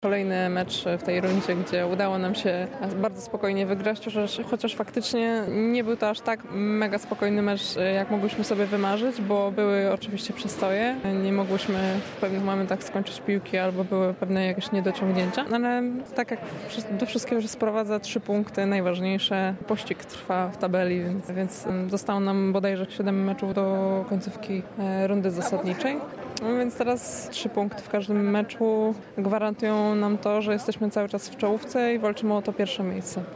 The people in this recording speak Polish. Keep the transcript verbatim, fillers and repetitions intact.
Kolejny mecz w tej rundzie, gdzie udało nam się bardzo spokojnie wygrać, chociaż, chociaż faktycznie nie był to aż tak mega spokojny mecz, jak mogłyśmy sobie wymarzyć, bo były oczywiście przestoje. Nie mogłyśmy w pewnych momentach skończyć piłki albo były pewne jakieś niedociągnięcia, ale tak jak do wszystkiego się sprowadza, trzy punkty najważniejsze. Pościg trwa w tabeli, więc, więc zostało nam bodajże siedem meczów do końcówki rundy zasadniczej. No więc teraz trzy punkty w każdym meczu gwarantują nam to, że jesteśmy cały czas w czołówce i walczymy o to pierwsze miejsce.